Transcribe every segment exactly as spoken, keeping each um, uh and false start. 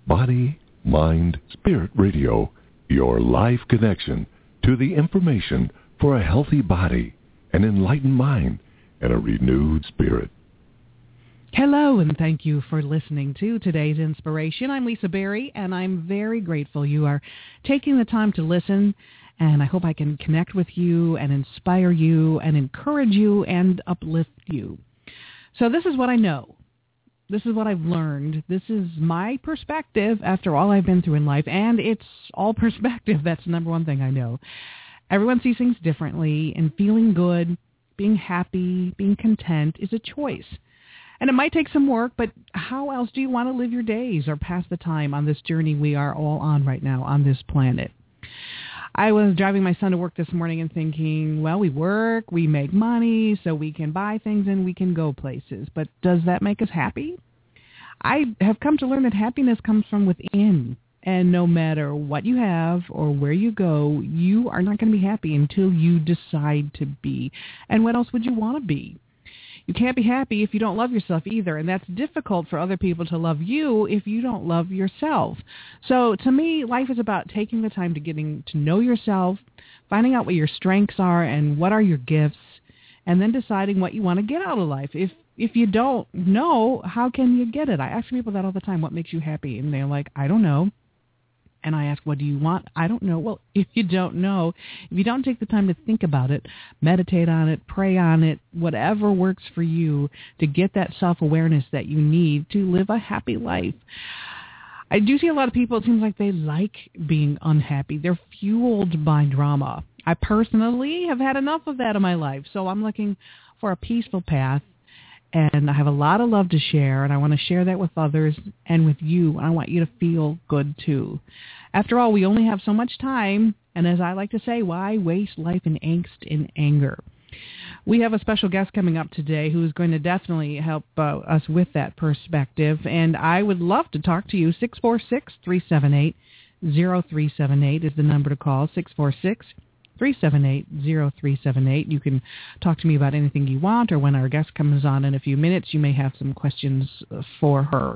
Body, Mind, Spirit Radio, your life connection to the information for a healthy body, an enlightened mind, and a renewed spirit. Hello, and thank you for listening to today's inspiration. I'm Lisa Berry, and I'm very grateful you are taking the time to listen, and I hope I can connect with you and inspire you and encourage you and uplift you. So this is what I know. This is what I've learned. This is my perspective after all I've been through in life, and it's all perspective. That's the number one thing I know. Everyone sees things differently, and feeling good, being happy, being content is a choice. And it might take some work, but how else do you want to live your days or pass the time on this journey we are all on right now on this planet? I was driving my son to work this morning and thinking, well, we work, we make money, so we can buy things and we can go places. But does that make us happy? I have come to learn that happiness comes from within. And no matter what you have or where you go, you are not going to be happy until you decide to be. And what else would you want to be? You can't be happy if you don't love yourself either, and that's difficult for other people to love you if you don't love yourself. So to me, life is about taking the time to getting to know yourself, finding out what your strengths are and what are your gifts, and then deciding what you want to get out of life. If if you don't know, how can you get it? I ask people that all the time, what makes you happy? And they're like, I don't know. And I ask, what do you want? I don't know. Well, if you don't know, if you don't take the time to think about it, meditate on it, pray on it, whatever works for you to get that self-awareness that you need to live a happy life. I do see a lot of people, it seems like they like being unhappy. They're fueled by drama. I personally have had enough of that in my life, so I'm looking for a peaceful path. And I have a lot of love to share, and I want to share that with others and with you. I want you to feel good, too. After all, we only have so much time, and as I like to say, why waste life in angst and anger? We have a special guest coming up today who is going to definitely help uh, us with that perspective, and I would love to talk to you. six four six, three seven eight, zero three seven eight is the number to call, six four six, three seven eight, zero three seven eight. You can talk to me about anything you want, or when our guest comes on in a few minutes, you may have some questions for her.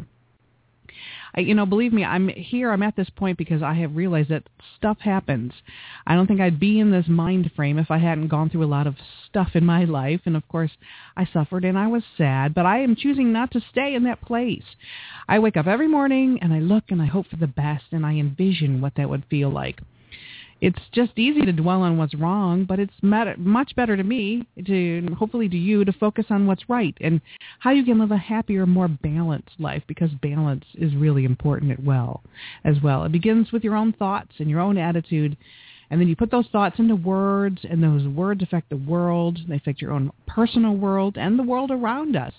I, you know, believe me, I'm here, I'm at this point because I have realized that stuff happens. I don't think I'd be in this mind frame if I hadn't gone through a lot of stuff in my life. And of course, I suffered and I was sad, but I am choosing not to stay in that place. I wake up every morning and I look and I hope for the best and I envision what that would feel like. It's just easy to dwell on what's wrong, but it's much better to me, to hopefully to you, to focus on what's right and how you can live a happier, more balanced life, because balance is really important as well. As well, it begins with your own thoughts and your own attitude, and then you put those thoughts into words, and those words affect the world. They affect your own personal world and the world around us.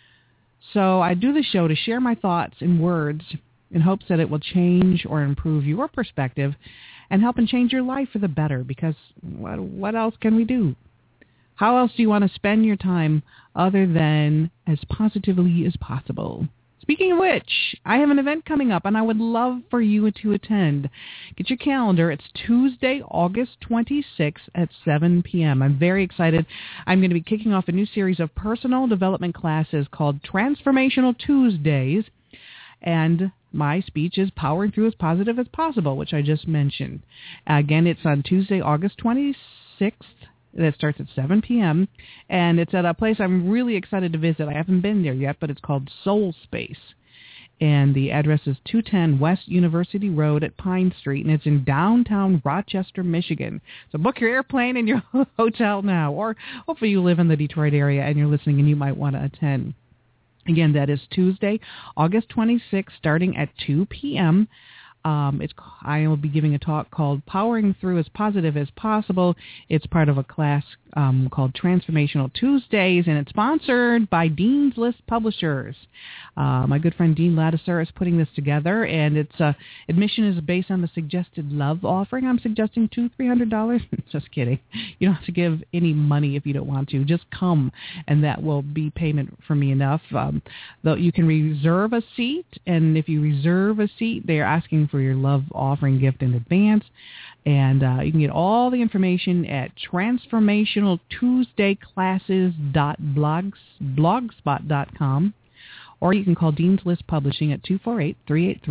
So I do the show to share my thoughts in words in hopes that it will change or improve your perspective and help and change your life for the better, because what, what else can we do? How else do you want to spend your time other than as positively as possible? Speaking of which, I have an event coming up, and I would love for you to attend. Get your calendar. It's Tuesday, August twenty-sixth at seven p.m. I'm very excited. I'm going to be kicking off a new series of personal development classes called Transformational Tuesdays, and my speech is Powering Through as Positive as Possible, which I just mentioned. Again, it's on Tuesday, August twenty-sixth. That starts at seven p.m., and it's at a place I'm really excited to visit. I haven't been there yet, but it's called Soul Space, and the address is two ten West University Road at Pine Street, and it's in downtown Rochester, Michigan. So book your airplane and your hotel now, or hopefully you live in the Detroit area and you're listening and you might want to attend. Again, that is Tuesday, August twenty-sixth, starting at two p.m. Um, it's I will be giving a talk called Powering Through as Positive as Possible. It's part of a class um, called Transformational Tuesdays, and it's sponsored by Dean's List Publishers. Uh, my good friend Dean Ladisser is putting this together, and its uh, admission is based on the suggested love offering. I'm suggesting two hundred dollars, three hundred dollars. Just kidding. You don't have to give any money if you don't want to. Just come, and that will be payment for me enough. Um, though you can reserve a seat, and if you reserve a seat, they are asking for your love offering gift in advance. And uh, you can get all the information at transformational tuesday classes dot blogspot dot com, or you can call Dean's List Publishing at two four eight, three eight three,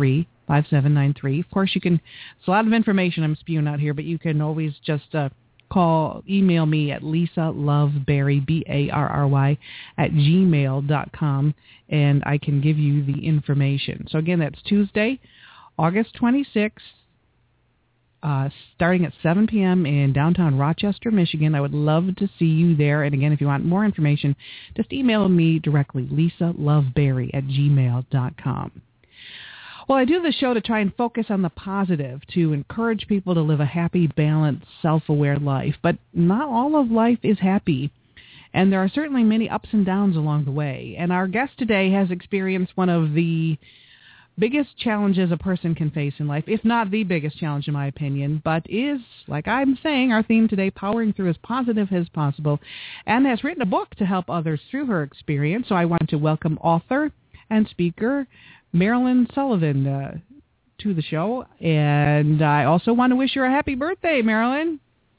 five seven nine three. Of course, you can, it's a lot of information I'm spewing out here, but you can always just uh, call, email me at Lisa Loveberry, B A R R Y, at gmail dot com, and I can give you the information. So again, that's Tuesday, August twenty-sixth, uh, starting at seven p.m. in downtown Rochester, Michigan. I would love to see you there. And again, if you want more information, just email me directly, Lisa Loveberry at gmail dot com. Well, I do the show to try and focus on the positive, to encourage people to live a happy, balanced, self-aware life. But not all of life is happy, and there are certainly many ups and downs along the way. And our guest today has experienced one of the biggest challenges a person can face in life, if not the biggest challenge in my opinion, but is, like I'm saying, our theme today, powering through as positive as possible, and has written a book to help others through her experience. So I want to welcome author and speaker Marilyn Sullivan uh, to the show, and I also want to wish you a happy birthday, Marilyn.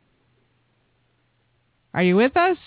Are you with us?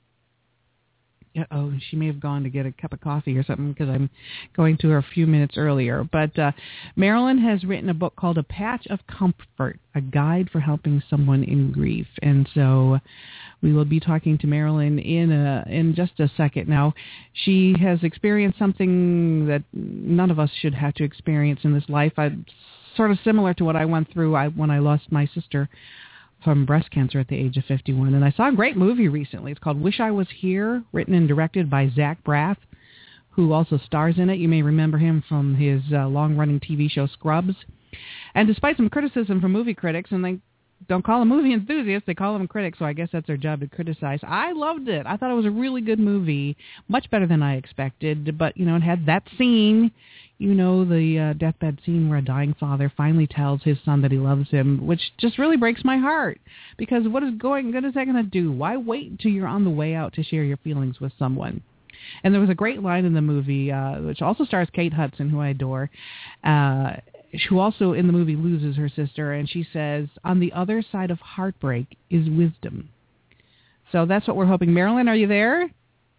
Oh, she may have gone to get a cup of coffee or something because I'm going to her a few minutes earlier. But uh, Marilyn has written a book called A Patch of Comfort, a guide for helping someone in grief. And so we will be talking to Marilyn in a, in just a second. Now, she has experienced something that none of us should have to experience in this life. I, sort of similar to what I went through I, when I lost my sister from breast cancer at the age of fifty-one. And I saw a great movie recently. It's called Wish I Was Here, written and directed by Zach Braff, who also stars in it. You may remember him from his uh, long-running T V show Scrubs. And despite some criticism from movie critics, and they don't call them movie enthusiasts, they call them critics, so I guess that's their job to criticize. I loved it. I thought it was a really good movie, much better than I expected. But, you know, it had that scene, you know, the uh, deathbed scene where a dying father finally tells his son that he loves him, which just really breaks my heart. Because what is going, what is that going to do? Why wait until you're on the way out to share your feelings with someone? And there was a great line in the movie, uh, which also stars Kate Hudson, who I adore, uh, who also in the movie loses her sister, and she says, on the other side of heartbreak is wisdom. So that's what we're hoping. Marilyn, are you there?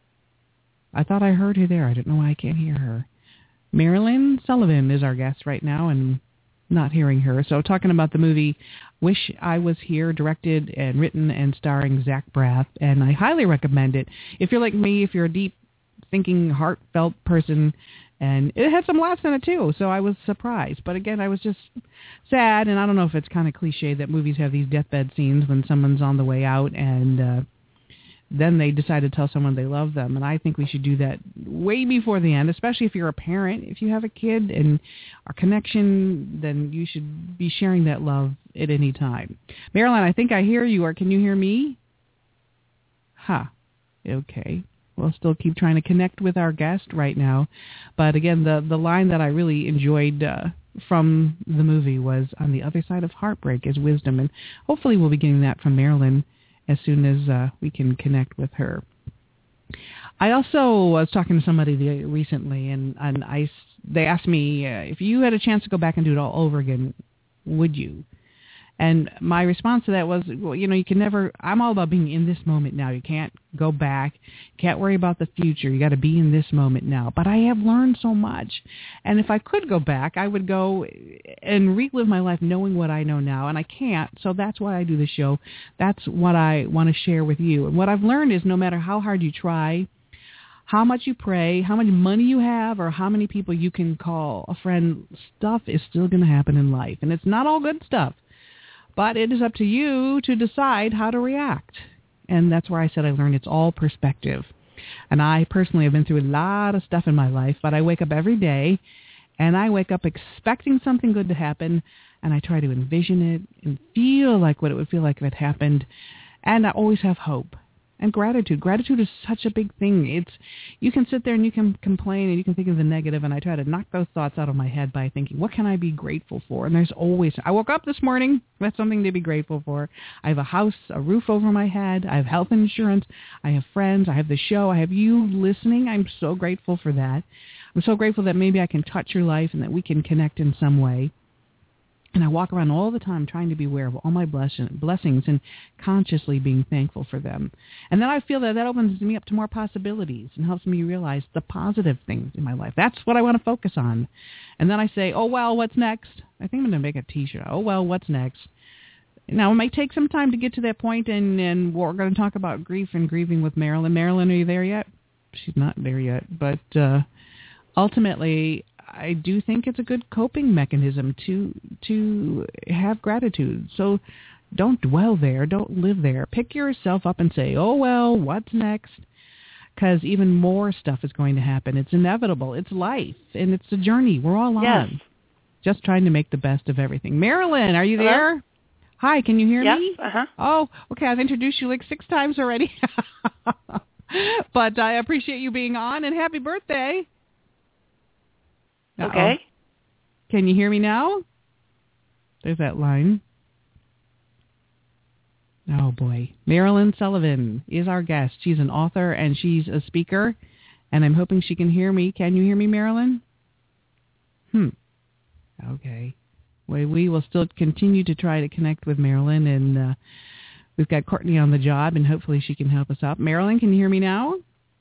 I thought I heard her there. I don't know why I can't hear her. Marilyn Sullivan is our guest right now, and not hearing her. So talking about the movie Wish I Was Here, directed and written and starring Zach Braff, and I highly recommend it. If you're like me, if you're a deep thinking, heartfelt person, and it had some laughs in it too, so I was surprised. But again, I was just sad, and I don't know if it's kind of cliche that movies have these deathbed scenes when someone's on the way out, and uh, then they decide to tell someone they love them. And I think we should do that way before the end, especially if you're a parent. If you have a kid and a connection, then you should be sharing that love at any time. Marilyn, I think I hear you, or can you hear me? Huh. Okay. We'll still keep trying to connect with our guest right now. But again, the, the line that I really enjoyed uh, from the movie was, on the other side of heartbreak is wisdom. And hopefully we'll be getting that from Marilyn as soon as uh, we can connect with her. I also was talking to somebody the, recently, and, and I, they asked me, uh, if you had a chance to go back and do it all over again, would you? And my response to that was, well, you know, you can never, I'm all about being in this moment now. You can't go back. Can't worry about the future. You got to be in this moment now. But I have learned so much. And if I could go back, I would go and relive my life knowing what I know now. And I can't. So that's why I do the show. That's what I want to share with you. And what I've learned is no matter how hard you try, how much you pray, how much money you have, or how many people you can call a friend, stuff is still going to happen in life. And it's not all good stuff. But it is up to you to decide how to react. And that's where I said I learned it's all perspective. And I personally have been through a lot of stuff in my life, but I wake up every day, and I wake up expecting something good to happen, and I try to envision it and feel like what it would feel like if it happened. And I always have hope. And gratitude. Gratitude is such a big thing. It's, you can sit there and you can complain and you can think of the negative, and I try to knock those thoughts out of my head by thinking, what can I be grateful for? And there's always, I woke up this morning, that's something to be grateful for. I have a house, a roof over my head. I have health insurance. I have friends. I have the show. I have you listening. I'm so grateful for that. I'm so grateful that maybe I can touch your life and that we can connect in some way. And I walk around all the time trying to be aware of all my bless- blessings and consciously being thankful for them. And then I feel that that opens me up to more possibilities and helps me realize the positive things in my life. That's what I want to focus on. And then I say, oh, well, what's next? I think I'm going to make a T-shirt. Oh, well, what's next? Now, it might take some time to get to that point, and, and we're going to talk about grief and grieving with Marilyn. Marilyn, are you there yet? She's not there yet. But uh, ultimately, I do think it's a good coping mechanism to to have gratitude. So don't dwell there. Don't live there. Pick yourself up and say, oh, well, what's next? Because even more stuff is going to happen. It's inevitable. It's life, and it's a journey we're all on. Yes. Just trying to make the best of everything. Marilyn, are you Hello? there? Hi, can you hear Yes, me? uh-huh. Oh, okay. I've introduced you like six times already. But I appreciate you being on, and happy birthday. Uh-oh. Okay. Can you hear me now? There's that line. Oh, boy. Marilyn Sullivan is our guest. She's an author, and she's a speaker, and I'm hoping she can hear me. Can you hear me, Marilyn? Hmm. Okay. Well, we will still continue to try to connect with Marilyn, and uh, we've got Courtney on the job, and hopefully she can help us out. Marilyn, can you hear me now?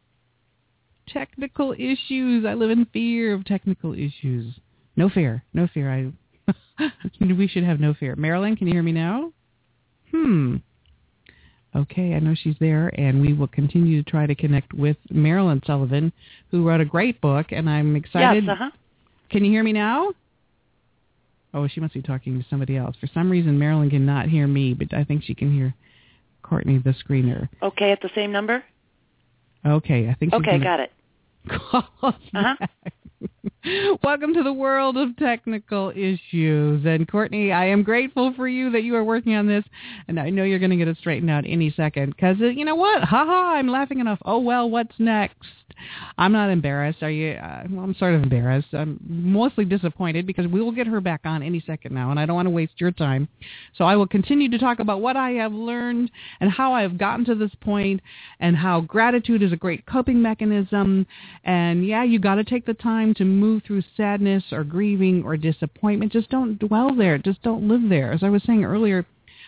Technical issues. I live in fear of technical issues. No fear. No fear. I. We should have no fear. Marilyn, can you hear me now? Hmm. Okay, I know she's there, and we will continue to try to connect with Marilyn Sullivan, who wrote a great book, and I'm excited. Yes, uh-huh. Can you hear me now? Oh, she must be talking to somebody else. For some reason, Marilyn cannot hear me, but I think she can hear Courtney, the screener. Okay, at the same number? Okay, I think she's Okay, gonna got it. call us Uh-huh. back. Welcome to the world of technical issues. And Courtney, I am grateful for you that you are working on this, and I know you're going to get it straightened out any second. Because, uh, you know what? Ha-ha, I'm laughing enough. Oh, well, what's next? I'm not embarrassed. Are you? Uh, well, I'm sort of embarrassed. I'm mostly disappointed because we will get her back on any second now, and I don't want to waste your time. So I will continue to talk about what I have learned and how I have gotten to this point, and how gratitude is a great coping mechanism. And, yeah, you got to take the time to move through sadness or grieving or disappointment. Just don't dwell there. Just don't live there. As I was saying earlier,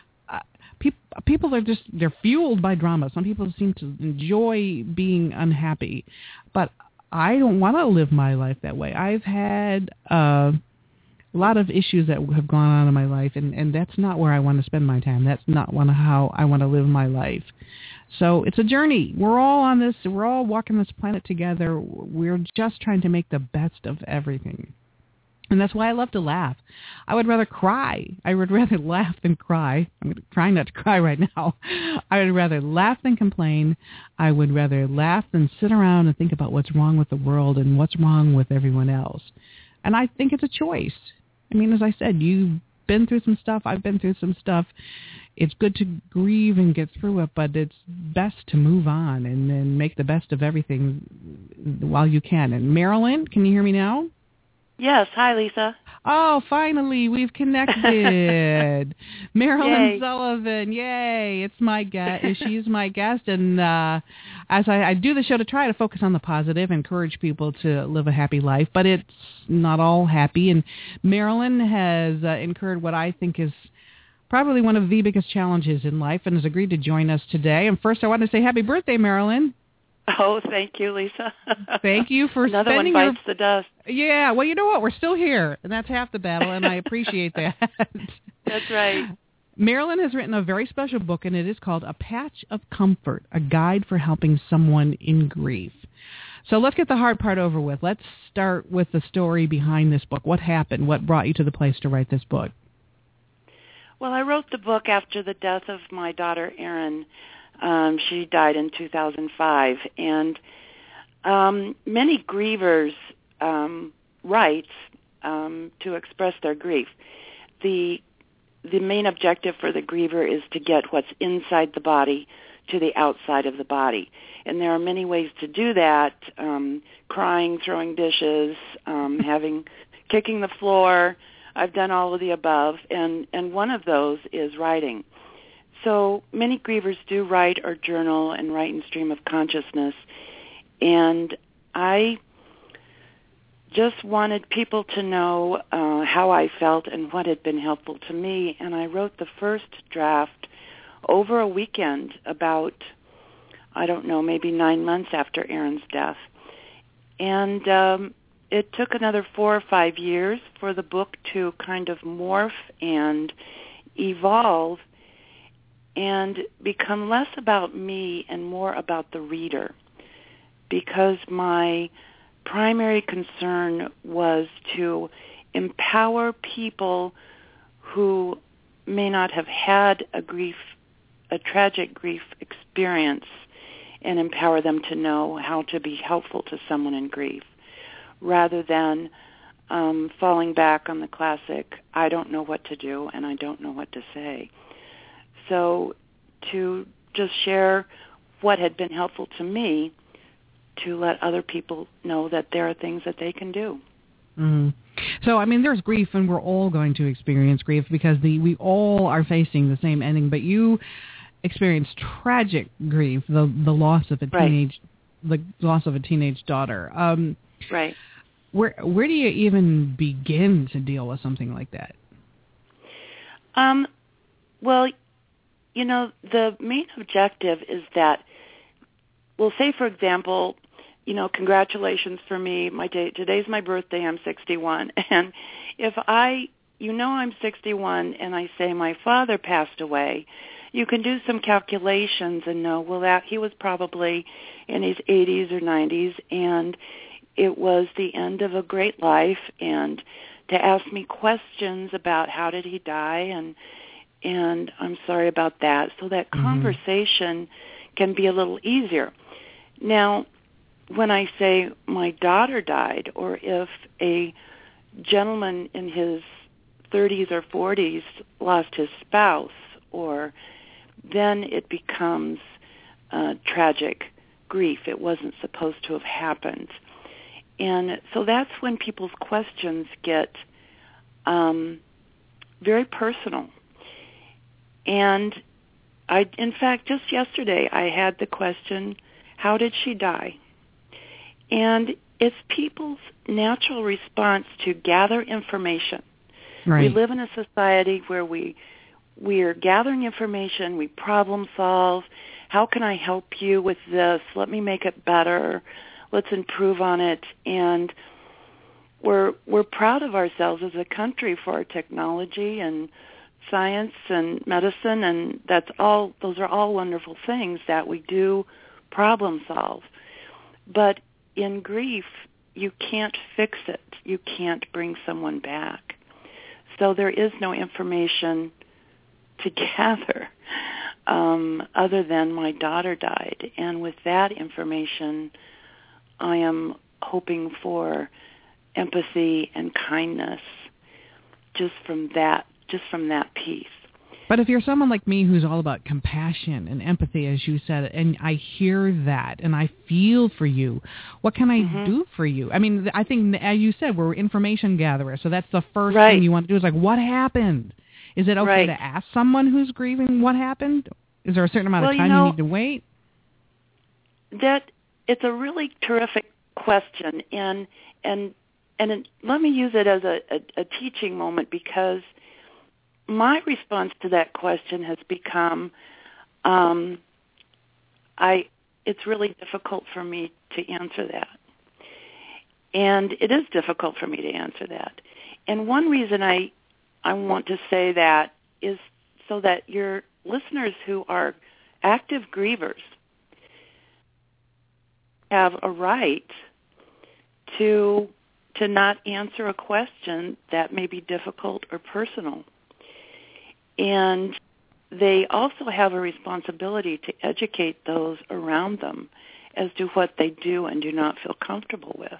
people are just, they're fueled by drama. Some people seem to enjoy being unhappy, but I don't want to live my life that way. I've had uh, a lot of issues that have gone on in my life, and, and that's not where I want to spend my time. That's not one, how I want to live my life. So it's a journey. We're all on this. We're all walking this planet together. We're just trying to make the best of everything. And that's why I love to laugh. I would rather cry. I would rather laugh than cry. I'm trying not to cry right now. I would rather laugh than complain. I would rather laugh than sit around and think about what's wrong with the world and what's wrong with everyone else. And I think it's a choice. I mean, as I said, you've been through some stuff. I've been through some stuff. It's good to grieve and get through it, but it's best to move on and then make the best of everything while you can. And Marilyn, can you hear me now? Yes. Hi, Lisa. Oh, finally, we've connected. Marilyn Yay. Sullivan, yay. It's my guest. She's my guest. And uh, as I, I do the show to try to focus on the positive, encourage people to live a happy life, but it's not all happy. And Marilyn has uh, incurred what I think is probably one of the biggest challenges in life and has agreed to join us today. And first, I want to say happy birthday, Marilyn. Oh, thank you, Lisa. Thank you for Another spending one bites your... the dust. Yeah, well, you know what? We're still here, and that's half the battle, and I appreciate that. That's right. Marilyn has written a very special book, and it is called A Patch of Comfort, a guide for helping someone in grief. So let's get the hard part over with. Let's start with the story behind this book. What happened? What brought you to the place to write this book? Well, I wrote the book after the death of my daughter, Erin. Um, she died in two thousand five, and um, many grievers um, write um, to express their grief. The the main objective for the griever is to get what's inside the body to the outside of the body, and there are many ways to do that: um, crying, throwing dishes, um, having kicking the floor. I've done all of the above, and, and one of those is writing. So many grievers do write or journal and write in stream of consciousness. And I just wanted people to know uh, how I felt and what had been helpful to me. And I wrote the first draft over a weekend about, I don't know, maybe nine months after Aaron's death. And um, it took another four or five years for the book to kind of morph and evolve and become less about me and more about the reader, because my primary concern was to empower people who may not have had a grief, a tragic grief experience, and empower them to know how to be helpful to someone in grief, rather than um, falling back on the classic, I don't know what to do and I don't know what to say. So to just share what had been helpful to me, to let other people know that there are things that they can do. Mm. So, I mean, there's grief, and we're all going to experience grief because the we all are facing the same ending, but you experienced tragic grief, the the loss of a teenage, right. the loss of a teenage daughter. Um, right. Where where do you even begin to deal with something like that? Um. Well, you know, the main objective is that, well, say, for example, you know, congratulations for me. My day, today's my birthday. I'm sixty-one. And if I, you know, I'm sixty-one and I say my father passed away, you can do some calculations and know, well, that he was probably in his eighties or nineties, and it was the end of a great life. And to ask me questions about how did he die, and and I'm sorry about that, so that mm-hmm. conversation can be a little easier. Now, when I say my daughter died, or if a gentleman in his thirties or forties lost his spouse, or then it becomes uh, tragic grief. It wasn't supposed to have happened. And so that's when people's questions get um, very personal. And I, in fact, just yesterday I had the question, how did she die? And it's people's natural response to gather information. Right. We live in a society where we we're gathering information, we problem solve. How can I help you with this? Let me make it better. Let's improve on it. And we're we're proud of ourselves as a country for our technology and science and medicine, and that's all. Those are all wonderful things that we do problem solve. But in grief, you can't fix it. You can't bring someone back. So there is no information to gather um, other than my daughter died. And with that information, I am hoping for empathy and kindness just from that, just from that piece. But if you're someone like me who's all about compassion and empathy, as you said, and I hear that and I feel for you, what can I mm-hmm. do for you? I mean, I think, as you said, we're information gatherers, so that's the first right. thing you want to do is like, what happened? Is it okay right. to ask someone who's grieving what happened? Is there a certain amount well, of time you, know, you need to wait? That it's a really terrific question, and and and it, let me use it as a, a, a teaching moment, because my response to that question has become, um, I it's really difficult for me to answer that, and it is difficult for me to answer that. And one reason I I want to say that is so that your listeners who are active grievers have a right to to not answer a question that may be difficult or personal. And they also have a responsibility to educate those around them as to what they do and do not feel comfortable with.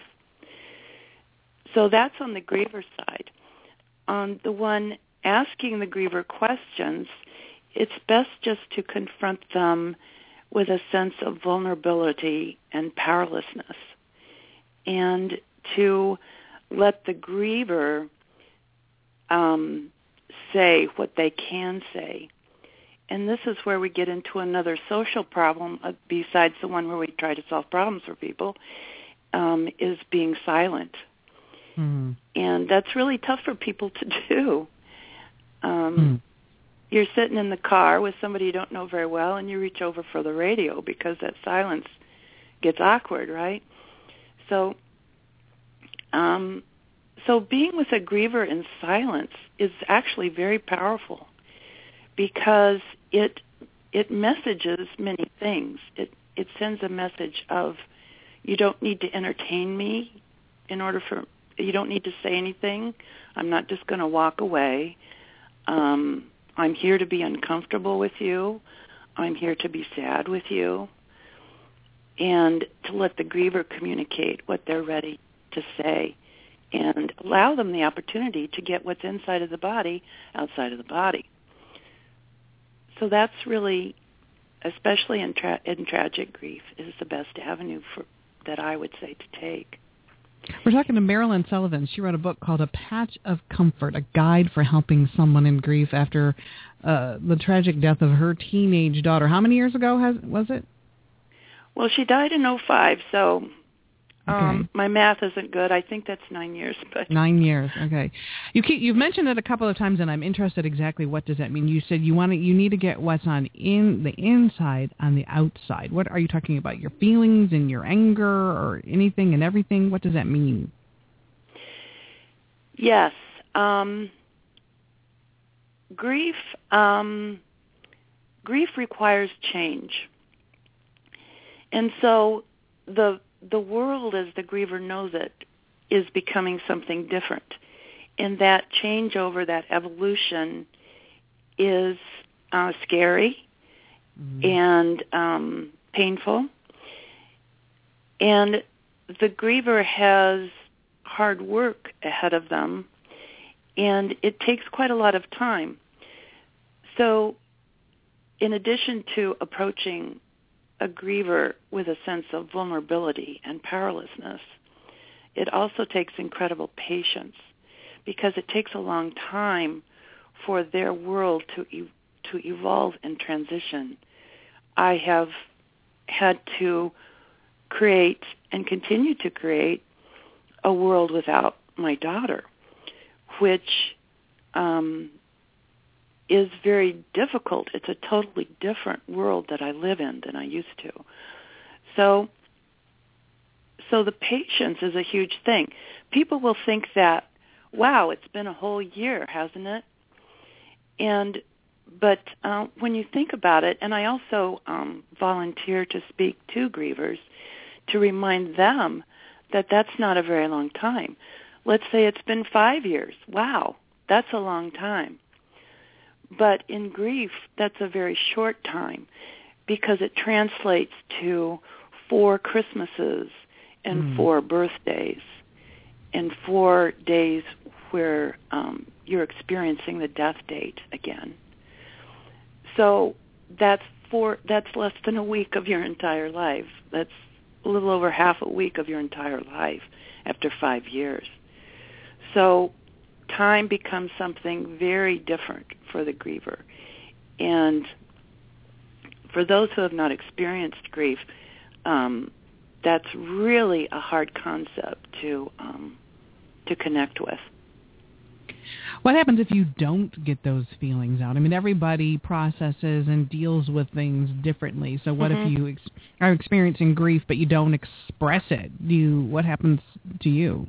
So that's on the griever side. On the one asking the griever questions, it's best just to confront them with a sense of vulnerability and powerlessness, and to let the griever um, say what they can say. And this is where we get into another social problem, uh, besides the one where we try to solve problems for people, um, is being silent. Mm. And that's really tough for people to do. Um, mm. You're sitting in the car with somebody you don't know very well, and you reach over for the radio because that silence gets awkward, right? So, um, so being with a griever in silence is actually very powerful because it it messages many things. It it sends a message of, you don't need to entertain me in order for, you don't need to say anything. I'm not just going to walk away. Um, I'm here to be uncomfortable with you. I'm here to be sad with you. And to let the griever communicate what they're ready to say and allow them the opportunity to get what's inside of the body outside of the body. So that's really, especially in, tra- in tragic grief, is the best avenue for, that I would say to take. We're talking to Marilyn Sullivan. She wrote a book called A Patch of Comfort, a guide for helping someone in grief after uh, the tragic death of her teenage daughter. How many years ago has, was it? Well, she died in oh five, so um, okay. my math isn't good. I think that's nine years. But Nine years, okay. You keep, you've mentioned it a couple of times, and I'm interested exactly what does that mean. You said you want to, you need to get what's on in the inside on the outside. What are you talking about? Your feelings and your anger or anything and everything? What does that mean? Yes. Um, grief, um, grief requires change. And so the the world, as the griever knows it, is becoming something different. And that changeover, that evolution, is uh, scary mm-hmm. and um, painful. And the griever has hard work ahead of them, and it takes quite a lot of time. So in addition to approaching a griever with a sense of vulnerability and powerlessness, it also takes incredible patience because it takes a long time for their world to e- to evolve and transition. I have had to create and continue to create a world without my daughter, which um, is very difficult. It's a totally different world that I live in than I used to. So, so the patience is a huge thing. People will think that, wow, it's been a whole year, hasn't it? And, but uh, when you think about it, and I also um, volunteer to speak to grievers to remind them that that's not a very long time. Let's say it's been five years. Wow, that's a long time. But in grief, that's a very short time because it translates to four Christmases and mm. four birthdays and four days where um, you're experiencing the death date again. So that's four. That's less than a week of your entire life. That's a little over half a week of your entire life after five years. So time becomes something very different for the griever. And for those who have not experienced grief, um, that's really a hard concept to um, to connect with. What happens if you don't get those feelings out? I mean, everybody processes and deals with things differently. So what mm-hmm. if you ex- are experiencing grief but you don't express it? Do you, what happens to you?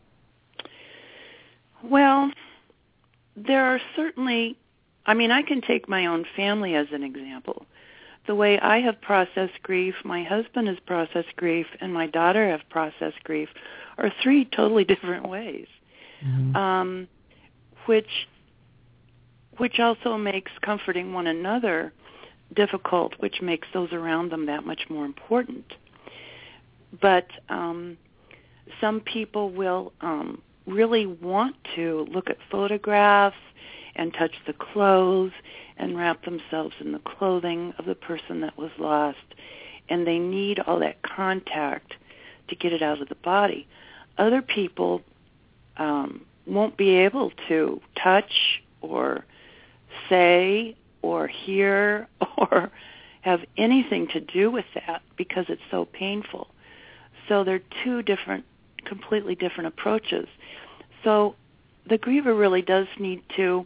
Well, there are certainly, I mean, I can take my own family as an example. The way I have processed grief, my husband has processed grief, and my daughter have processed grief are three totally different ways, mm-hmm. um, which which also makes comforting one another difficult, which makes those around them that much more important. But um, some people will um, really want to look at photographs and touch the clothes and wrap themselves in the clothing of the person that was lost. And they need all that contact to get it out of the body. Other people um, won't be able to touch or say or hear or have anything to do with that because it's so painful. So they're two different completely different approaches. So the griever really does need to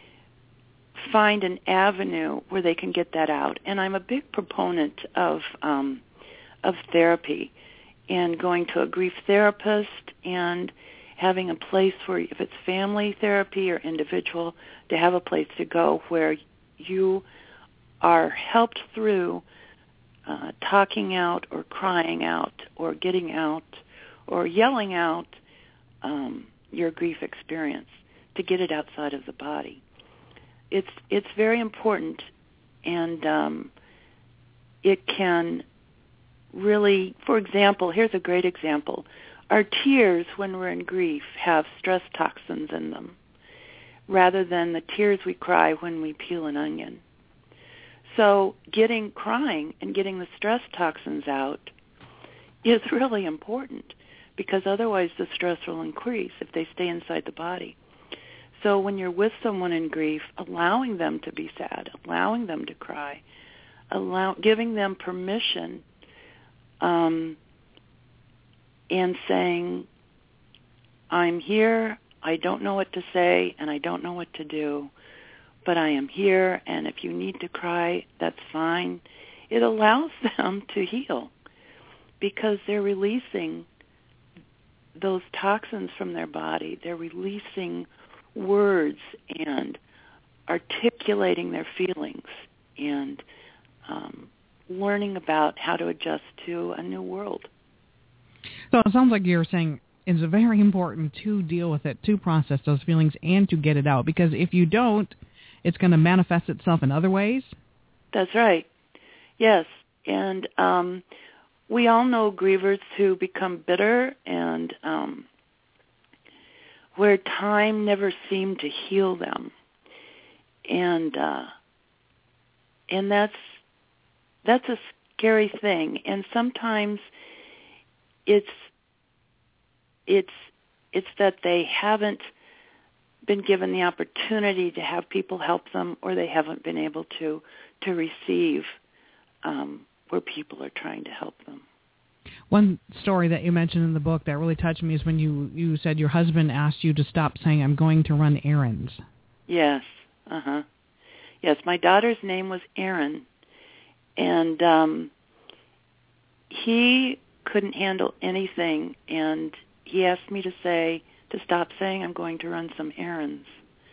find an avenue where they can get that out. And I'm a big proponent of um, of therapy and going to a grief therapist and having a place where, if it's family therapy or individual, to have a place to go where you are helped through uh, talking out or crying out or getting out or yelling out um, your grief experience to get it outside of the body. It's it's very important, and um, it can really, for example, here's a great example. Our tears when we're in grief have stress toxins in them, rather than the tears we cry when we peel an onion. So getting crying and getting the stress toxins out is really important, because otherwise the stress will increase if they stay inside the body. So when you're with someone in grief, allowing them to be sad, allowing them to cry, allow, giving them permission, um, and saying, I'm here, I don't know what to say, and I don't know what to do, but I am here, and if you need to cry, that's fine. It allows them to heal, because they're releasing those toxins from their body. They're releasing words and articulating their feelings and um, learning about how to adjust to a new world. So it sounds like you're saying it's very important to deal with it, to process those feelings, and to get it out, because if you don't, it's going to manifest itself in other ways? That's right. Yes. And um, we all know grievers who become bitter and um, where time never seemed to heal them. And uh, and that's that's a scary thing. And sometimes it's it's it's that they haven't been given the opportunity to have people help them, or they haven't been able to to receive um, where people are trying to help them. One story that you mentioned in the book that really touched me is when you, you said your husband asked you to stop saying, I'm going to run errands. Yes. Uh-huh. Yes, my daughter's name was Erin, and um, he couldn't handle anything, and he asked me to say, to stop saying I'm going to run some errands,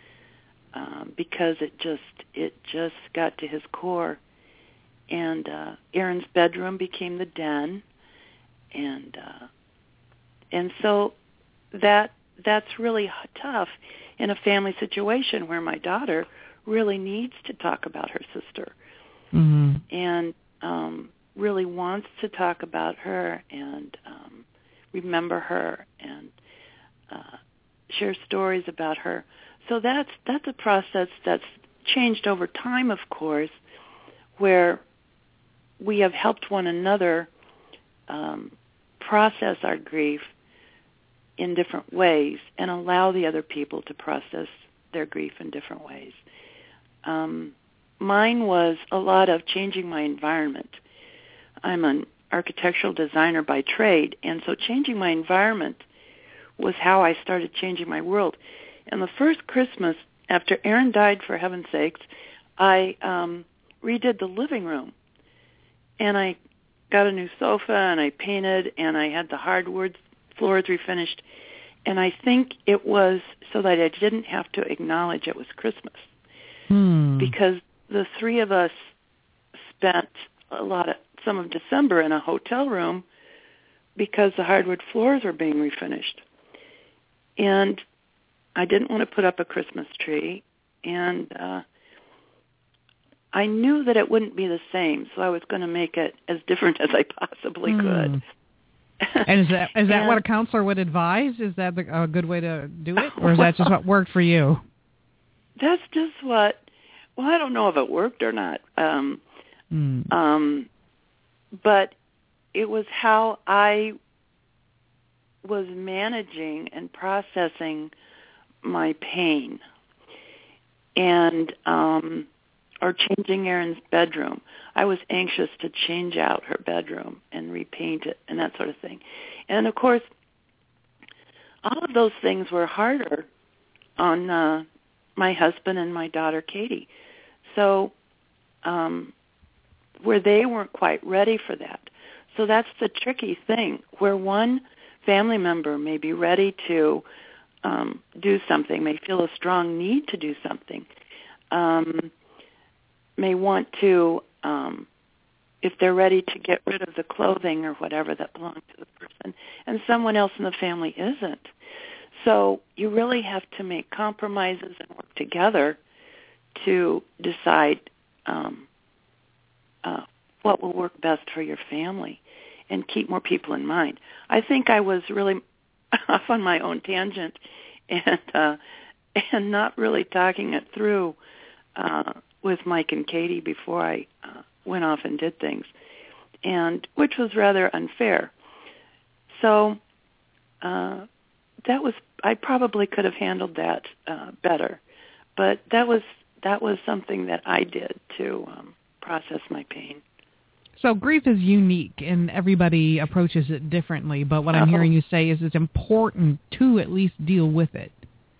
um, because it just it just got to his core. And uh, Erin's bedroom became the den, and uh, and so that that's really tough in a family situation where my daughter really needs to talk about her sister, mm-hmm. and um, really wants to talk about her and um, remember her and uh, share stories about her. So that's that's a process that's changed over time, of course, where we have helped one another um, process our grief in different ways and allow the other people to process their grief in different ways. Um, mine was a lot of changing my environment. I'm an architectural designer by trade, and so changing my environment was how I started changing my world. And the first Christmas after Erin died, for heaven's sakes, I um, redid the living room. And I got a new sofa, and I painted, and I had the hardwood floors refinished. And I think it was so that I didn't have to acknowledge it was Christmas. Hmm. Because the three of us spent a lot of, some of December in a hotel room because the hardwood floors were being refinished. And I didn't want to put up a Christmas tree, and uh, I knew that it wouldn't be the same, so I was going to make it as different as I possibly mm. could. And is that is that and, what a counselor would advise? Is that a good way to do it, or is that just what worked for you? That's just what. Well, I don't know if it worked or not, um, mm. um, but it was how I was managing and processing my pain, and um, or changing Erin's bedroom. I was anxious to change out her bedroom and repaint it and that sort of thing. And of course, all of those things were harder on uh, my husband and my daughter, Katie. So um, where they weren't quite ready for that. So that's the tricky thing, where one family member may be ready to um, do something, may feel a strong need to do something, um, may want to, um, if they're ready to get rid of the clothing or whatever that belongs to the person, and someone else in the family isn't. So you really have to make compromises and work together to decide um, uh, what will work best for your family and keep more people in mind. I think I was really off on my own tangent and uh, and not really talking it through uh, with Mike and Katie before I uh, went off and did things, and which was rather unfair. So uh, that was I probably could have handled that uh, better, but that was that was something that I did to um, process my pain. So grief is unique, and everybody approaches it differently. But what I'm Oh. hearing you say is it's important to at least deal with it.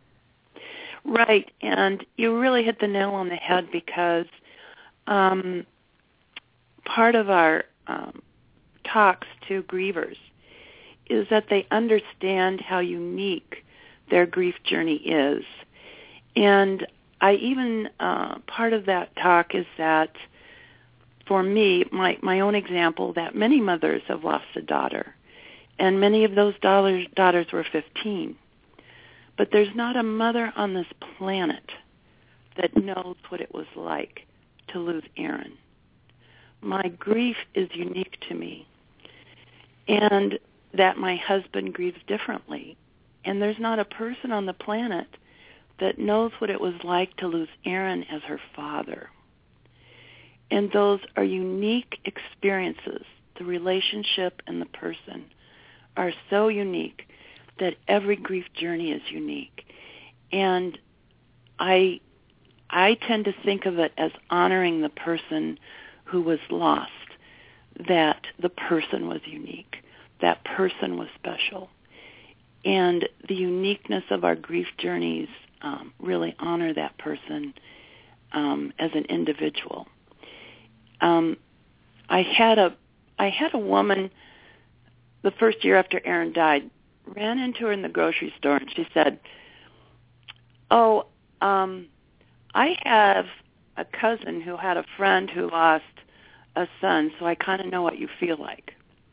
Right, and you really hit the nail on the head, because um, part of our um, talks to grievers is that they understand how unique their grief journey is. And I even, uh, part of that talk is that for me, my, my own example, that many mothers have lost a daughter, and many of those daughters, daughters were fifteen. But there's not a mother on this planet that knows what it was like to lose Aaron. My grief is unique to me, and that my husband grieves differently. And there's not a person on the planet that knows what it was like to lose Aaron as her father. And those are unique experiences. The relationship and the person are so unique that every grief journey is unique. And I I tend to think of it as honoring the person who was lost, that the person was unique, that person was special. And the uniqueness of our grief journeys um, really honor that person um, as an individual. Um, I had a I had a woman the first year after Aaron died, ran into her in the grocery store, and she said, "Oh, um, I have a cousin who had a friend who lost a son, so I kind of know what you feel like."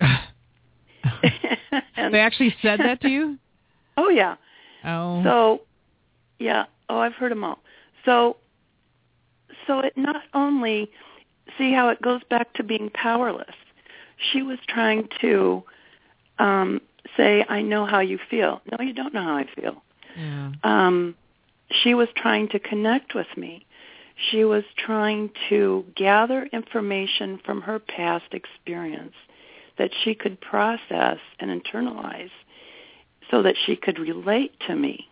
And, They actually said that to you? Oh, yeah. Oh. So, yeah. Oh, I've heard them all. So, so it not only, see how it goes back to being powerless. She was trying to um, say, I know how you feel. No, you don't know how I feel. Yeah. Um, she was trying to connect with me. She was trying to gather information from her past experience that she could process and internalize so that she could relate to me.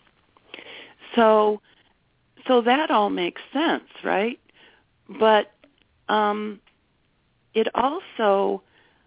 So, so that all makes sense, right? But um, it also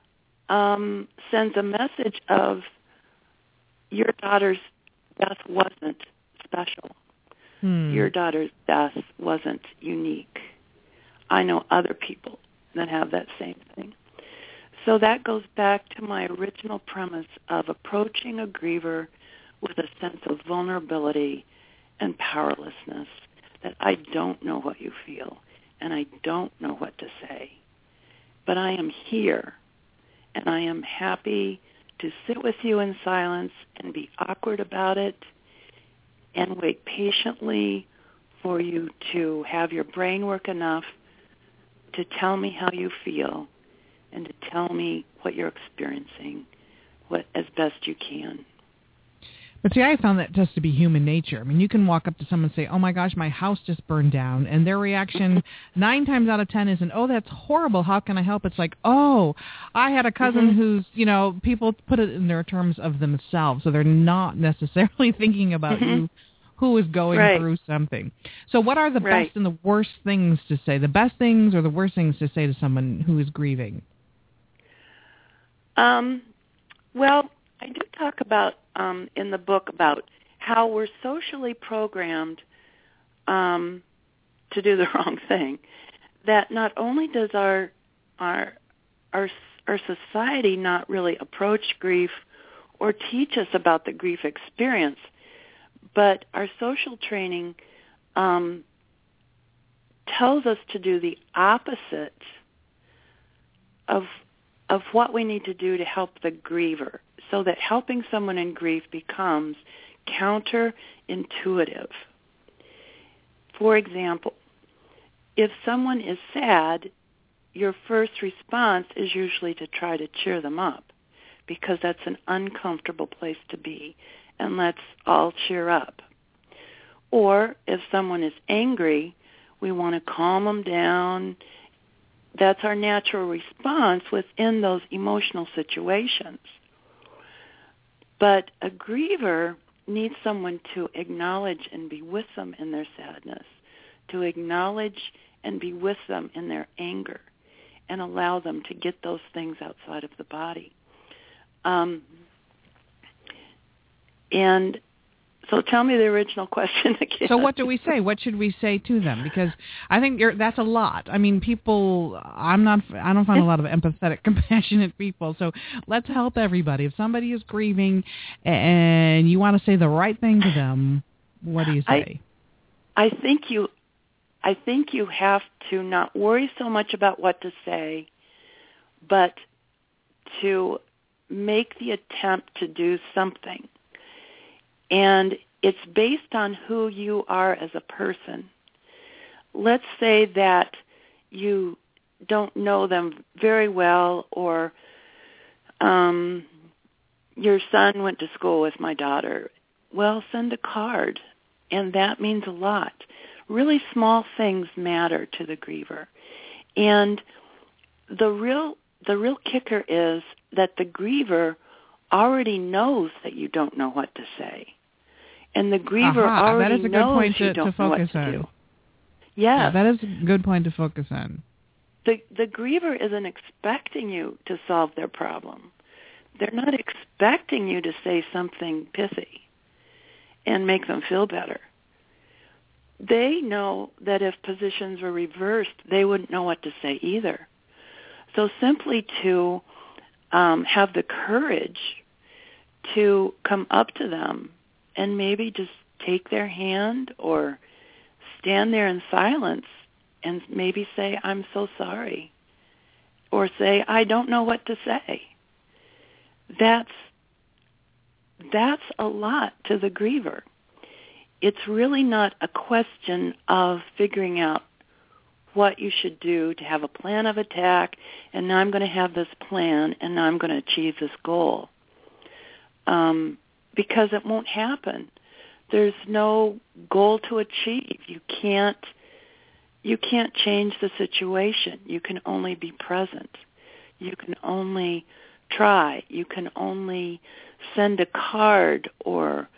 um, sends a message of your daughter's death wasn't special. Hmm. Your daughter's death wasn't unique. I know other people that have that same thing. So that goes back to my original premise of approaching a griever with a sense of vulnerability and powerlessness, that I don't know what you feel and I don't know what to say. But I am here, and I am happy to sit with you in silence and be awkward about it and wait patiently for you to have your brain work enough to tell me how you feel and to tell me what you're experiencing, what as best you can. But see, I found that just to be human nature. I mean, you can walk up to someone and say, oh my gosh, my house just burned down. And their reaction nine times out of ten isn't, oh, that's horrible. How can I help? It's like, oh, I had a cousin mm-hmm. who's, you know, people put it in their terms of themselves. So they're not necessarily thinking about mm-hmm. you who is going right. through something. So what are the right. best and the worst things to say? The best things or the worst things to say to someone who is grieving? Um, well, I do talk about um, in the book about how we're socially programmed um, to do the wrong thing. That not only does our our our our society not really approach grief or teach us about the grief experience, but our social training um, tells us to do the opposite of of what we need to do to help the griever, so that helping someone in grief becomes counterintuitive. For example, if someone is sad, your first response is usually to try to cheer them up, because that's an uncomfortable place to be, and let's all cheer up. Or if someone is angry, we want to calm them down. That's our natural response within those emotional situations. But a griever needs someone to acknowledge and be with them in their sadness, to acknowledge and be with them in their anger, and allow them to get those things outside of the body. Um, and so tell me the original question again. So what do we say? What should we say to them? Because I think you're, that's a lot. I mean, people, I'm not, I don't find a lot of empathetic, compassionate people. So let's help everybody. If somebody is grieving and you want to say the right thing to them, what do you say? I, I think you, I think you have to not worry so much about what to say, but to make the attempt to do something. And it's based on who you are as a person. Let's say that you don't know them very well, or um, your son went to school with my daughter. Well, send a card, and that means a lot. Really small things matter to the griever. And the real the real kicker is that the griever already knows that you don't know what to say. And the griever Aha, already that is a good knows point to, you don't to focus know what to on. do. Yeah, Yes. that is a good point to focus on. The, the griever isn't expecting you to solve their problem. They're not expecting you to say something pithy and make them feel better. They know that if positions were reversed, they wouldn't know what to say either. So simply to um, have the courage to come up to them and maybe just take their hand or stand there in silence and maybe say, I'm so sorry. Or say, I don't know what to say. That's, that's a lot to the griever. It's really not a question of figuring out what you should do to have a plan of attack, and now I'm going to have this plan, and now I'm going to achieve this goal. Um, because it won't happen. There's no goal to achieve. You can't, you can't change the situation. You can only be present. You can only try. You can only send a card or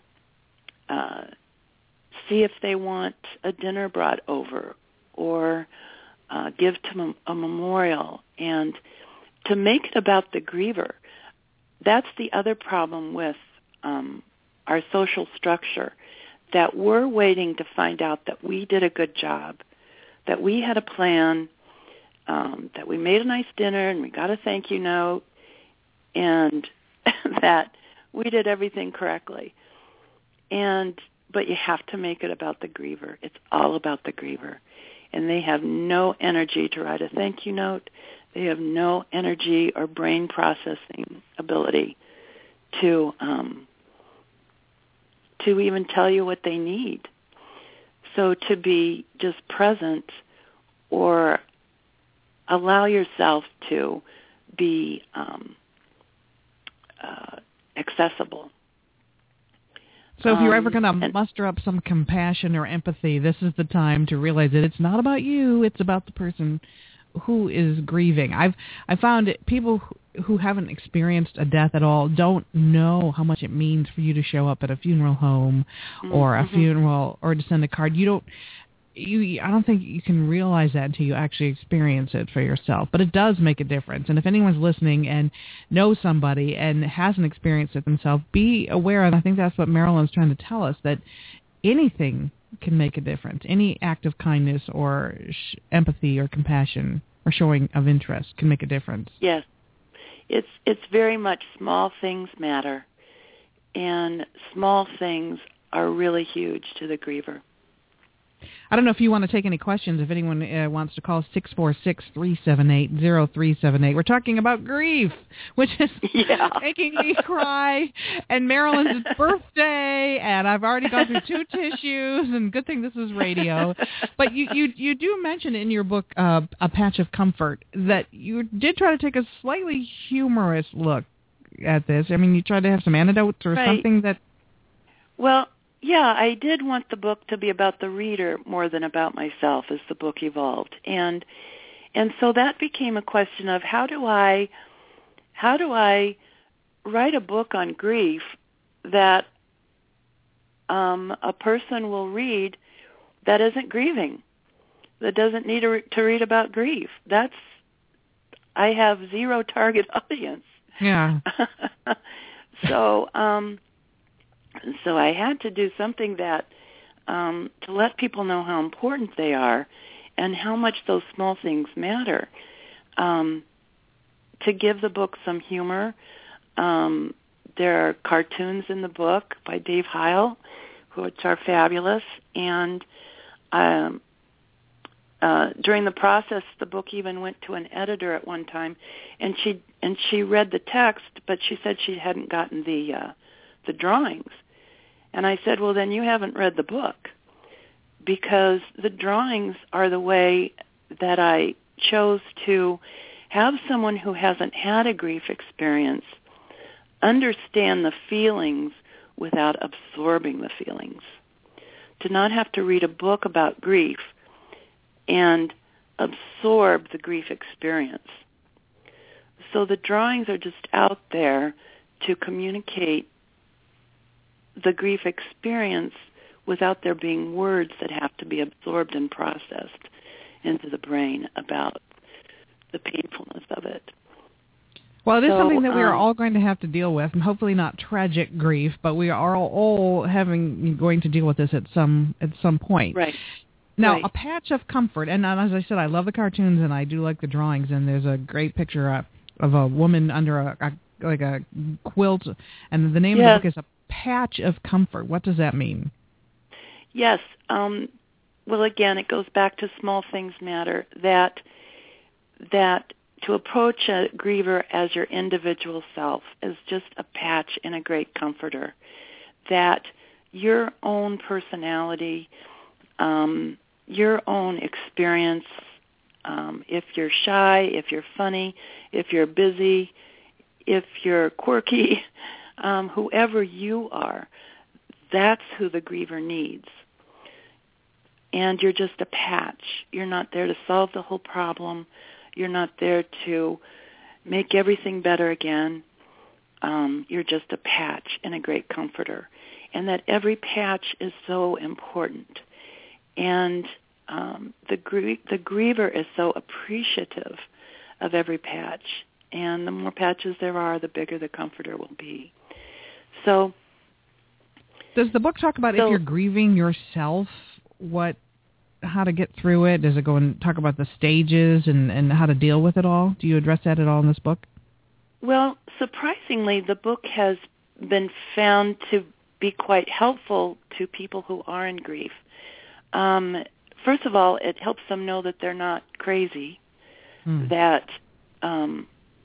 uh, see if they want a dinner brought over, or uh, give to them a memorial. And to make it about the griever, that's the other problem with um, our social structure, that we're waiting to find out that we did a good job, that we had a plan, um, that we made a nice dinner and we got a thank you note, and that we did everything correctly. And but you have to make it about the griever. It's all about the griever. And they have no energy to write a thank you note. They have no energy or brain processing ability to um, to even tell you what they need. So to be just present, or allow yourself to be um, uh, accessible. So if you're Um, ever going to muster up some compassion or empathy, this is the time to realize that it's not about you, it's about the person who is grieving. I've I found it, people who, who haven't experienced a death at all don't know how much it means for you to show up at a funeral home, mm-hmm. or a funeral, or to send a card. You don't you, I don't think you can realize that until you actually experience it for yourself. But it does make a difference. And if anyone's listening and knows somebody and hasn't experienced it themselves, be aware. And I think that's what Marilyn's trying to tell us, that anything can make a difference. Any act of kindness or sh- empathy or compassion or showing of interest can make a difference. Yes. It's it's very much small things matter. And small things are really huge to the griever. I don't know if you want to take any questions. If anyone uh, wants to call six four six, three seven eight, zero three seven eight. We're talking about grief, which is yeah. making me cry. And Marilyn's birthday, and I've already gone through two tissues, and good thing this is radio. But you, you, you do mention in your book, uh, A Patch of Comfort, that you did try to take a slightly humorous look at this. I mean, you tried to have some anecdotes or right. something that... Well, yeah, I did want the book to be about the reader more than about myself as the book evolved. And and so that became a question of how do I how do I write a book on grief that um, a person will read that isn't grieving, that doesn't need to, to read about grief. That's I have zero target audience. Yeah. so um So I had to do something that um, to let people know how important they are and how much those small things matter. Um, to give the book some humor, um, there are cartoons in the book by Dave Heil, which are fabulous. And um, uh, during the process, the book even went to an editor at one time, and she and she read the text, but she said she hadn't gotten the uh, the drawings. And I said, well, then you haven't read the book, because the drawings are the way that I chose to have someone who hasn't had a grief experience understand the feelings without absorbing the feelings. To not have to read a book about grief and absorb the grief experience. So the drawings are just out there to communicate the grief experience without there being words that have to be absorbed and processed into the brain about the painfulness of it. Well, it is so, something that we are um, all going to have to deal with, and hopefully not tragic grief, but we are all having going to deal with this at some at some point. Right. Now, right. A Patch of Comfort, and as I said, I love the cartoons and I do like the drawings, and there's a great picture uh, of a woman under a, a like a quilt, and the name yes. of the book is A Patch of Comfort. What does that mean? Yes. Um, well, again, it goes back to small things matter, that that to approach a griever as your individual self is just a patch in a great comforter, that your own personality, um, your own experience, um, if you're shy, if you're funny, if you're busy, if you're quirky, um, whoever you are, that's who the griever needs. And you're just a patch. You're not there to solve the whole problem. You're not there to make everything better again. Um, you're just a patch and a great comforter. And that every patch is so important. And um, the, grie- the griever is so appreciative of every patch. And the more patches there are, the bigger the comforter will be. So, does the book talk about so, if you're grieving yourself, what, how to get through it? Does it go and talk about the stages and, and how to deal with it all? Do you address that at all in this book? Well, surprisingly, the book has been found to be quite helpful to people who are in grief. Um, first of all, it helps them know that they're not crazy, hmm. that um,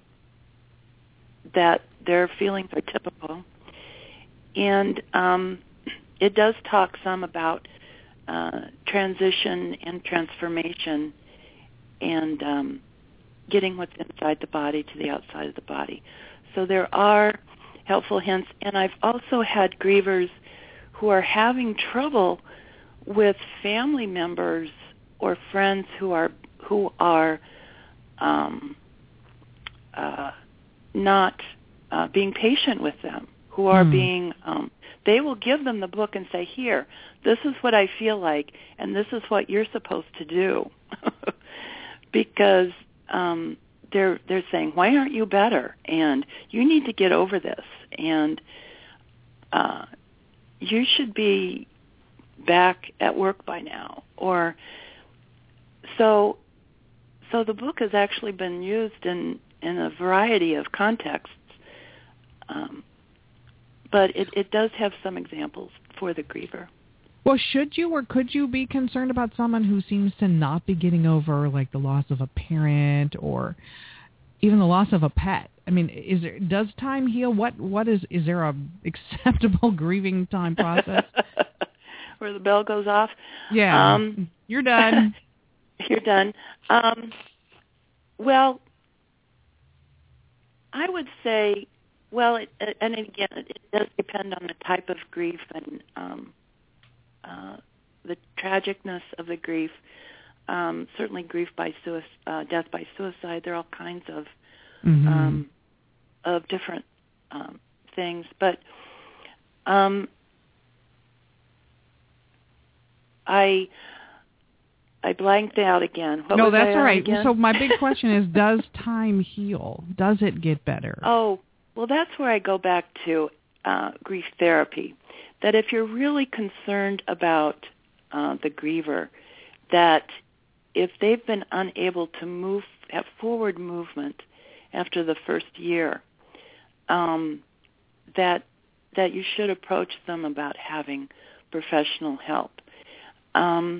that their feelings are typical. And um, it does talk some about uh, transition and transformation and um, getting what's inside the body to the outside of the body. So there are helpful hints. And I've also had grievers who are having trouble with family members or friends who are who are um, uh, not uh, being patient with them, who are mm. being, um, they will give them the book and say, here, this is what I feel like, and this is what you're supposed to do. Because um, they're they're saying, why aren't you better? And you need to get over this. And uh, you should be back at work by now. Or so so the book has actually been used in, in a variety of contexts. Um, but it, it does have some examples for the griever. Well, should you or could you be concerned about someone who seems to not be getting over, like, the loss of a parent or even the loss of a pet? I mean, is there, does time heal? What what is is there a acceptable grieving time process? Where the bell goes off? Yeah, um, you're done. You're done. Um, well, I would say, well, it, and again, it does depend on the type of grief and um, uh, the tragicness of the grief. Um, certainly, grief by suicide, uh, death by suicide. There are all kinds of mm-hmm. um, of different um, things, but um, I. I blanked out again. What no, was that's I all right. Again? So my big question is, does time heal? Does it get better? Oh, well, that's where I go back to uh, grief therapy. That if you're really concerned about uh, the griever, that if they've been unable to move, have forward movement after the first year, um, that that you should approach them about having professional help. Um,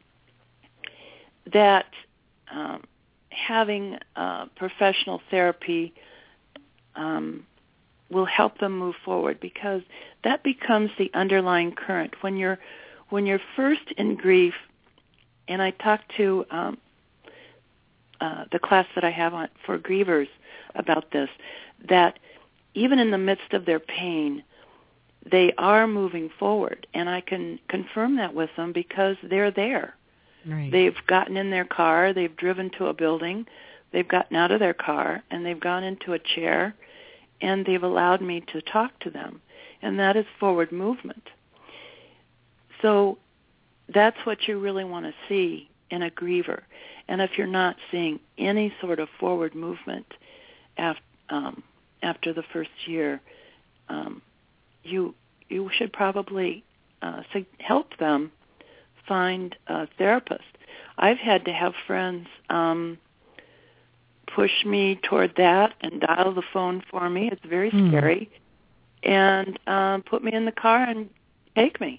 that um, having uh, professional therapy um, will help them move forward, because that becomes the underlying current. When you're when you're first in grief, and I talk to um, uh, the class that I have on for grievers about this, that even in the midst of their pain, they are moving forward, and I can confirm that with them because they're there. Right. They've gotten in their car, they've driven to a building, they've gotten out of their car, and they've gone into a chair, and they've allowed me to talk to them. And that is forward movement. So that's what you really want to see in a griever. And if you're not seeing any sort of forward movement after, um, after the first year, um, you you should probably uh, help them find a therapist. I've had to have friends um, push me toward that and dial the phone for me. It's very mm. scary. And um, put me in the car and take me.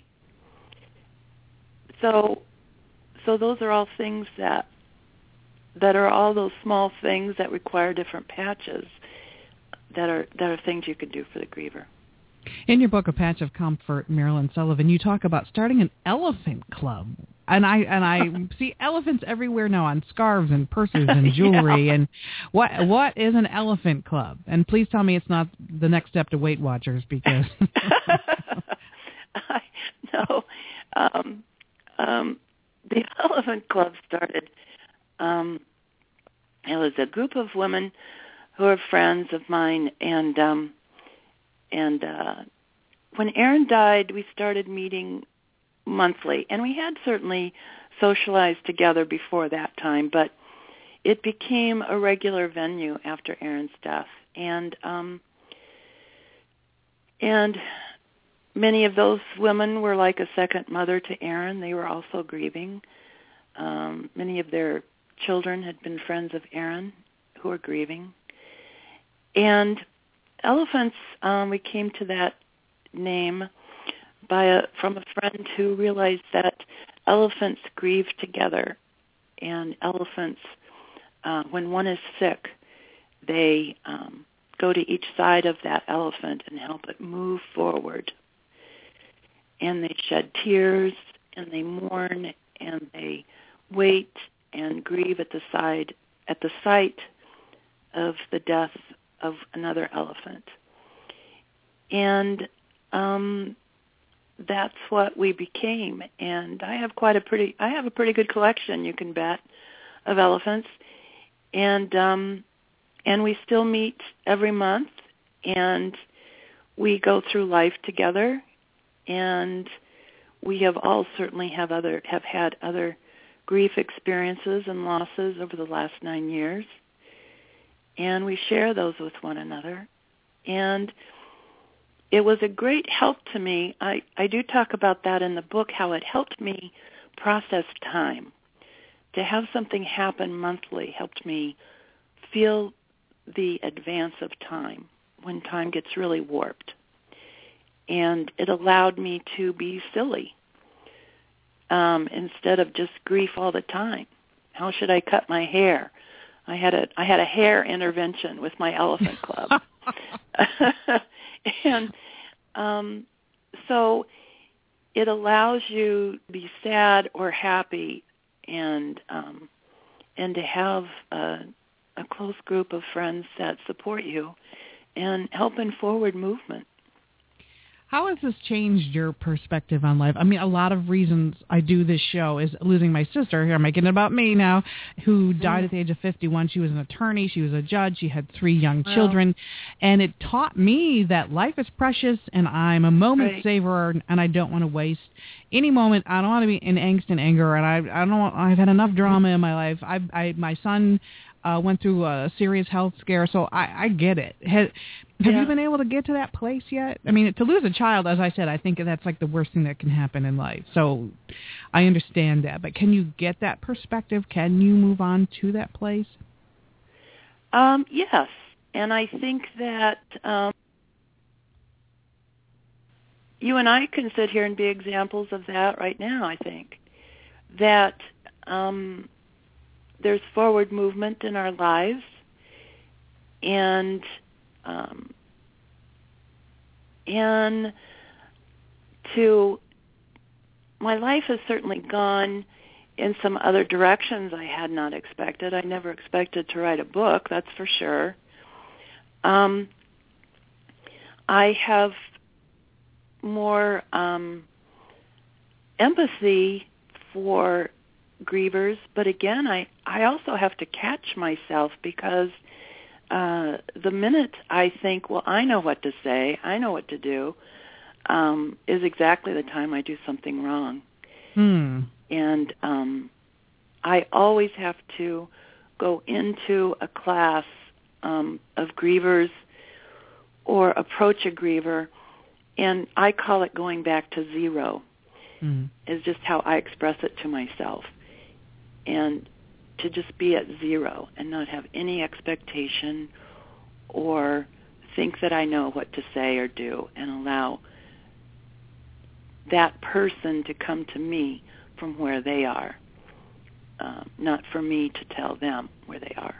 So, so those are all things that that are all those small things that require different patches. That are that are things you can do for the griever. In your book, A Patch of Comfort, Marilyn Sullivan, you talk about starting an elephant club. And I and I see elephants everywhere now on scarves and purses and jewelry. Yeah. And what what is an elephant club? And please tell me it's not the next step to Weight Watchers, because I, no, um, um, the elephant club started. Um, it was a group of women who are friends of mine, and um, and uh, when Aaron died, we started meeting monthly, and we had certainly socialized together before that time, but it became a regular venue after Aaron's death, and um, and many of those women were like a second mother to Aaron. They were also grieving. Um, many of their children had been friends of Aaron who were grieving, and elephants. Um, we came to that name by a, from a friend who realized that elephants grieve together, and elephants, uh, when one is sick, they um, go to each side of that elephant and help it move forward. And they shed tears, and they mourn, and they wait and grieve at the side at the sight of the death of another elephant. And um, that's what we became. And I have quite a pretty, I have a pretty good collection, you can bet, of elephants. And um, and we still meet every month, and we go through life together, and we have all certainly have other have had other grief experiences and losses over the last nine years, and we share those with one another. And it was a great help to me. I, I do talk about that in the book, how it helped me process time. To have something happen monthly helped me feel the advance of time when time gets really warped. And it allowed me to be silly um, instead of just grief all the time. How should I cut my hair? I had a I had a hair intervention with my elephant club. and um, so it allows you to be sad or happy, and um, and to have a, a close group of friends that support you and help in forward movement. How has this changed your perspective on life? I mean, a lot of reasons I do this show is losing my sister. Here, I'm making it about me now, who died mm. at the age of fifty-one. She was an attorney. She was a judge. She had three young wow. children. And it taught me that life is precious, and I'm a moment right. saver, and I don't want to waste any moment. I don't want to be in angst and anger, and I, I don't want, I've had enough drama in my life. I've, I, my son uh, went through a serious health scare, so I, I get it. Has, Have yeah. you been able to get to that place yet? I mean, to lose a child, as I said, I think that's like the worst thing that can happen in life. So I understand that. But can you get that perspective? Can you move on to that place? Um, yes. And I think that um, you and I can sit here and be examples of that right now, I think. That um, there's forward movement in our lives, and Um, and to, my life has certainly gone in some other directions I had not expected. I never expected to write a book, that's for sure. Um, I have more um, empathy for grievers, but again, I, I also have to catch myself, because Uh, the minute I think, well, I know what to say, I know what to do, um, is exactly the time I do something wrong. Hmm. And um, I always have to go into a class um, of grievers or approach a griever, and I call it going back to zero, hmm. is just how I express it to myself. And to just be at zero and not have any expectation or think that I know what to say or do, and allow that person to come to me from where they are, uh, not for me to tell them where they are.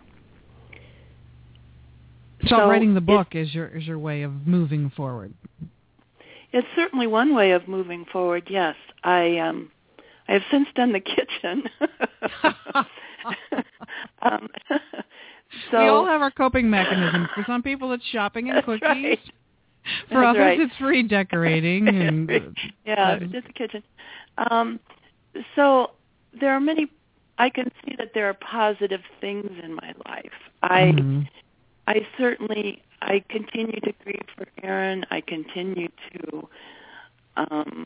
So, so writing the book it, is your is your way of moving forward. It's certainly one way of moving forward, yes. I um, I have since done the kitchen. um, so, we all have our coping mechanisms. For some people, it's shopping and cookies. Right. For that's others, right. it's redecorating. And yeah, just the kitchen. Um, so there are many. I can see that there are positive things in my life. I, mm-hmm. I certainly, I continue to grieve for Aaron. I continue to. Um,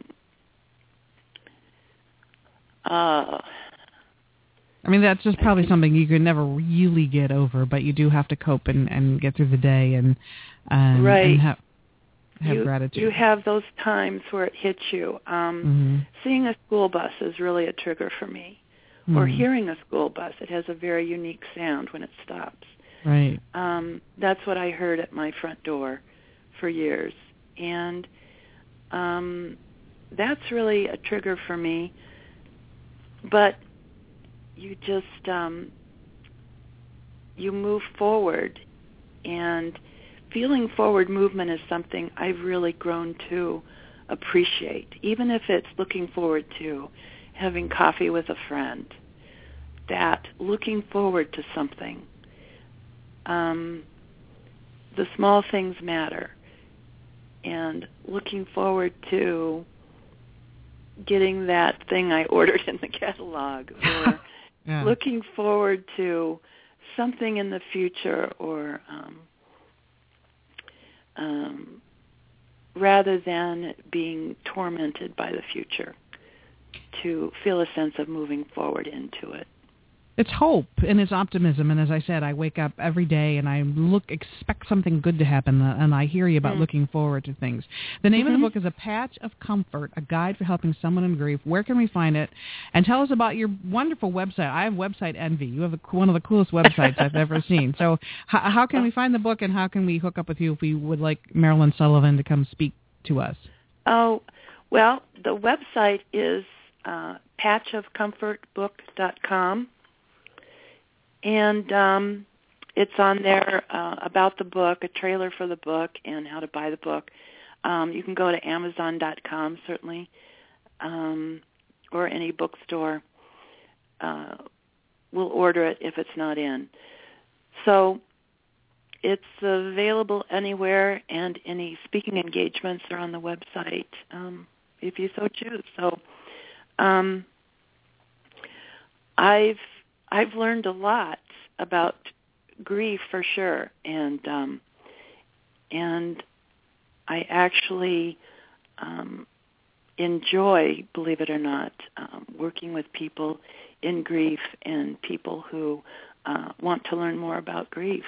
uh, I mean, that's just probably something you could never really get over, but you do have to cope and, and get through the day and, um, right. and have, have you, gratitude. You have those times where it hits you. Um, mm-hmm. Seeing a school bus is really a trigger for me. Mm-hmm. Or hearing a school bus. It has a very unique sound when it stops. Right. Um, that's what I heard at my front door for years. And um, that's really a trigger for me. But you just, um, you move forward, and feeling forward movement is something I've really grown to appreciate, even if it's looking forward to having coffee with a friend, that looking forward to something. Um, the small things matter, and looking forward to getting that thing I ordered in the catalog, or yeah. looking forward to something in the future, or um, um, rather than being tormented by the future, to feel a sense of moving forward into it. It's hope and it's optimism. And as I said, I wake up every day and I look, expect something good to happen. And I hear you about mm. looking forward to things. The name mm-hmm. of the book is A Patch of Comfort, A Guide for Helping Someone in Grief. Where can we find it? And tell us about your wonderful website. I have website envy. You have a, one of the coolest websites I've ever seen. So how, how can we find the book and how can we hook up with you if we would like Marilyn Sullivan to come speak to us? Oh, well, the website is uh, patch of comfort book dot com. And um, it's on there uh, about the book, a trailer for the book, and how to buy the book. Um, you can go to amazon dot com, certainly, um, or any bookstore. Uh, we'll order it if it's not in. So it's available anywhere, and any speaking engagements are on the website, um, if you so choose. So um, I've... I've learned a lot about grief for sure, and um, and I actually um, enjoy, believe it or not, um, working with people in grief and people who uh, want to learn more about grief.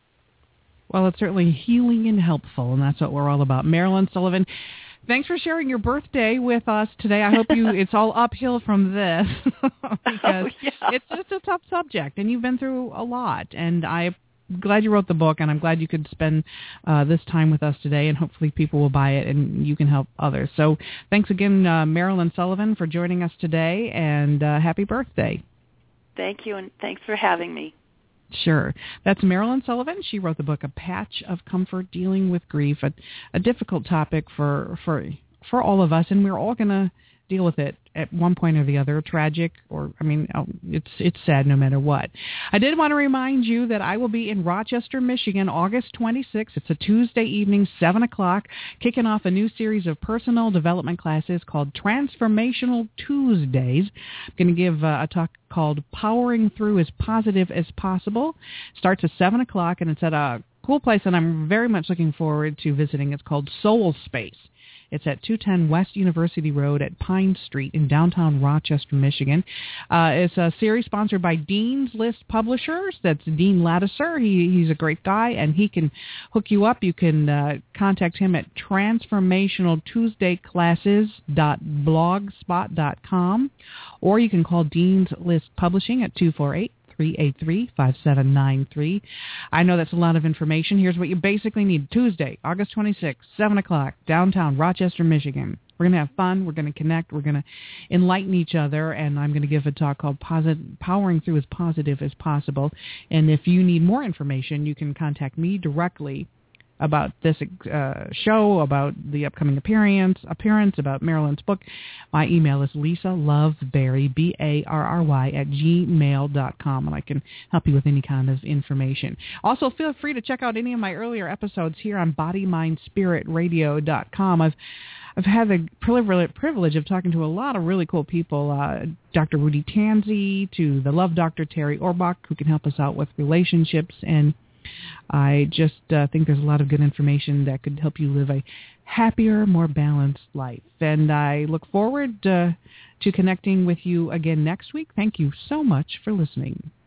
Well, it's certainly healing and helpful, and that's what we're all about. Marilyn Sullivan, thanks for sharing your birthday with us today. I hope you it's all uphill from this because oh, yeah. it's just a tough subject, and you've been through a lot. And I'm glad you wrote the book, and I'm glad you could spend uh, this time with us today, and hopefully people will buy it and you can help others. So thanks again, uh, Marilyn Sullivan, for joining us today, and uh, happy birthday. Thank you, and thanks for having me. Sure. That's Marilyn Sullivan. She wrote the book A Patch of Comfort, Dealing with Grief, a, a difficult topic for, for for all of us, and we're all going to deal with it at one point or the other, tragic or, I mean, it's it's sad no matter what. I did want to remind you that I will be in Rochester, Michigan, August twenty-sixth. It's a Tuesday evening, seven o'clock, kicking off a new series of personal development classes called Transformational Tuesdays. I'm going to give uh, a talk called Powering Through as Positive as Possible. Starts at seven o'clock, and it's at a cool place that I'm very much looking forward to visiting. It's called Soul Space. It's at two ten West University Road at Pine Street in downtown Rochester, Michigan. Uh, it's a series sponsored by Dean's List Publishers. That's Dean Lattiser. He, he's a great guy, and he can hook you up. You can uh, contact him at transformational tuesday classes dot blogspot dot com, or you can call Dean's List Publishing at two four eight, three eight three, five seven nine three. I know that's a lot of information. Here's what you basically need. Tuesday, August twenty-sixth, seven o'clock, downtown Rochester, Michigan. We're going to have fun. We're going to connect. We're going to enlighten each other, and I'm going to give a talk called Posit- Powering Through as Positive as Possible. And if you need more information, you can contact me directly about this uh, show, about the upcoming appearance, appearance, about Marilyn's book. My email is Lisa Loveberry, B A R R Y, at gmail dot com, and I can help you with any kind of information. Also, feel free to check out any of my earlier episodes here on body mind spirit radio dot com. I've I've had the privilege of talking to a lot of really cool people, uh, Doctor Rudy Tanzi, to the Love Doctor Terry Orbach, who can help us out with relationships, and I just uh, think there's a lot of good information that could help you live a happier, more balanced life. And I look forward uh, to connecting with you again next week. Thank you so much for listening.